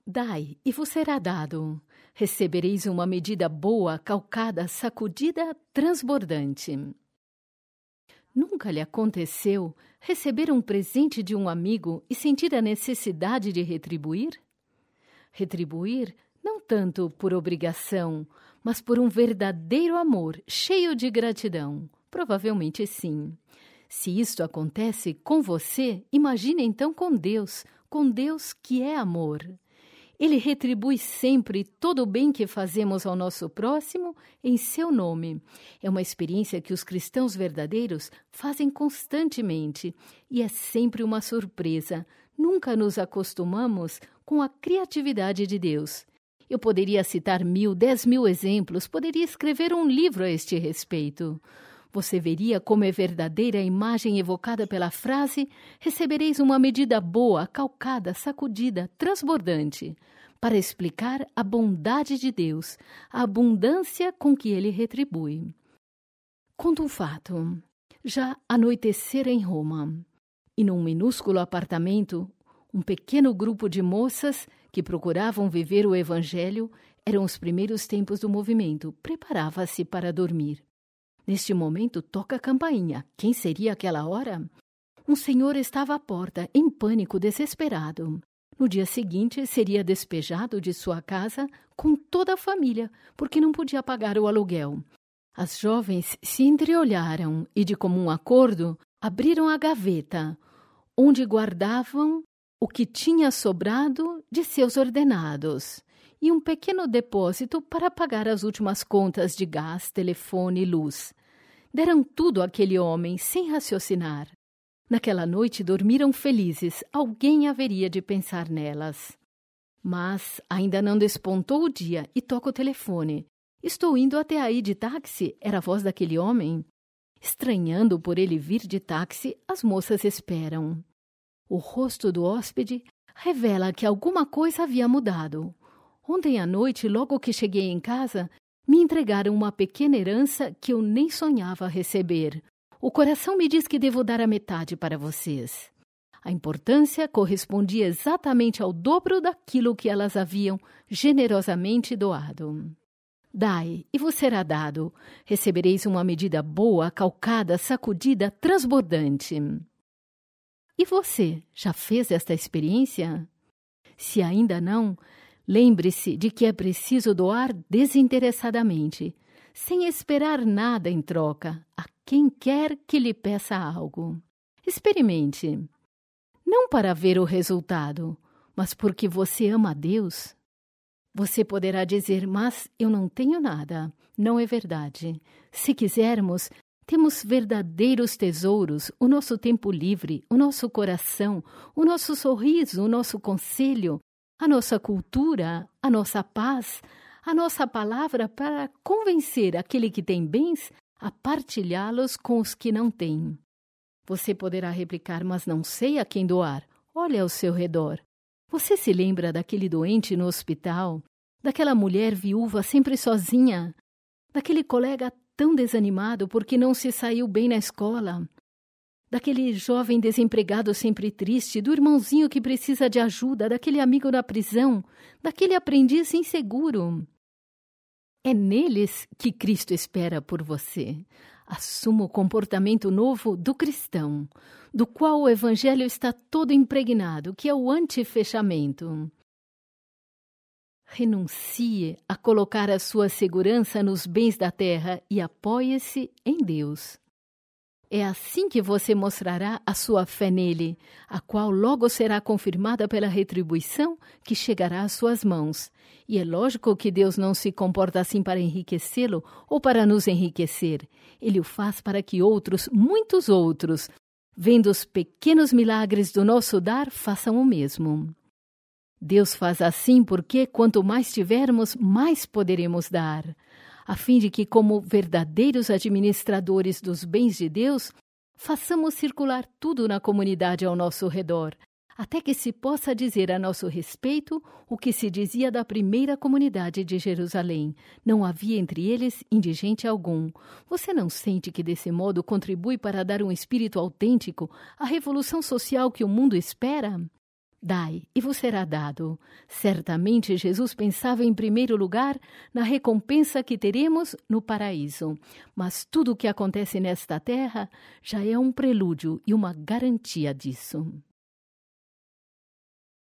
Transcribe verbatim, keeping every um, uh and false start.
Dai, e vos será dado. Recebereis uma medida boa, calcada, sacudida, transbordante. Nunca lhe aconteceu receber um presente de um amigo e sentir a necessidade de retribuir? Retribuir não tanto por obrigação, mas por um verdadeiro amor, cheio de gratidão. Provavelmente sim. Se isto acontece com você, imagine então com Deus, com Deus que é amor. Ele retribui sempre todo o bem que fazemos ao nosso próximo em seu nome. É uma experiência que os cristãos verdadeiros fazem constantemente e é sempre uma surpresa. Nunca nos acostumamos com a criatividade de Deus. Eu poderia citar mil, dez mil exemplos, poderia escrever um livro a este respeito. Você veria como é verdadeira a imagem evocada pela frase: recebereis uma medida boa, calcada, sacudida, transbordante, para explicar a bondade de Deus, a abundância com que Ele retribui. Conto um fato. Já anoitecera em Roma, e num minúsculo apartamento, um pequeno grupo de moças que procuravam viver o Evangelho, eram os primeiros tempos do movimento, preparava-se para dormir. Neste momento, toca a campainha. Quem seria aquela hora? Um senhor estava à porta, em pânico, desesperado. No dia seguinte, seria despejado de sua casa com toda a família, porque não podia pagar o aluguel. As jovens se entreolharam e, de comum acordo, abriram a gaveta, onde guardavam o que tinha sobrado de seus ordenados, e um pequeno depósito para pagar as últimas contas de gás, telefone e luz. Deram tudo àquele homem, sem raciocinar. Naquela noite dormiram felizes, alguém haveria de pensar nelas. Mas ainda não despontou o dia e toca o telefone. Estou indo até aí de táxi, era a voz daquele homem. Estranhando por ele vir de táxi, as moças esperam. O rosto do hóspede revela que alguma coisa havia mudado. Ontem à noite, logo que cheguei em casa, me entregaram uma pequena herança que eu nem sonhava receber. O coração me diz que devo dar a metade para vocês. A importância correspondia exatamente ao dobro daquilo que elas haviam generosamente doado. Dai, e vos será dado. Recebereis uma medida boa, calcada, sacudida, transbordante. E você, já fez esta experiência? Se ainda não, lembre-se de que é preciso doar desinteressadamente, sem esperar nada em troca, a quem quer que lhe peça algo. Experimente. Não para ver o resultado, mas porque você ama a Deus. Você poderá dizer, mas eu não tenho nada. Não é verdade. Se quisermos, temos verdadeiros tesouros, o nosso tempo livre, o nosso coração, o nosso sorriso, o nosso conselho, a nossa cultura, a nossa paz, a nossa palavra para convencer aquele que tem bens a partilhá-los com os que não têm. Você poderá replicar, mas não sei a quem doar. Olha ao seu redor. Você se lembra daquele doente no hospital, daquela mulher viúva sempre sozinha, daquele colega tão desanimado porque não se saiu bem na escola, daquele jovem desempregado sempre triste, do irmãozinho que precisa de ajuda, daquele amigo na prisão, daquele aprendiz inseguro. É neles que Cristo espera por você. Assuma o comportamento novo do cristão, do qual o Evangelho está todo impregnado, que é o antifechamento. Renuncie a colocar a sua segurança nos bens da terra e apoie-se em Deus. É assim que você mostrará a sua fé nele, a qual logo será confirmada pela retribuição que chegará às suas mãos. E é lógico que Deus não se comporta assim para enriquecê-lo ou para nos enriquecer. Ele o faz para que outros, muitos outros, vendo os pequenos milagres do nosso dar, façam o mesmo. Deus faz assim porque, quanto mais tivermos, mais poderemos dar, a fim de que, como verdadeiros administradores dos bens de Deus, façamos circular tudo na comunidade ao nosso redor, até que se possa dizer a nosso respeito o que se dizia da primeira comunidade de Jerusalém. Não havia entre eles indigente algum. Você não sente que desse modo contribui para dar um espírito autêntico à revolução social que o mundo espera? Dai, e vos será dado. Certamente Jesus pensava em primeiro lugar na recompensa que teremos no paraíso. Mas tudo o que acontece nesta terra já é um prelúdio e uma garantia disso.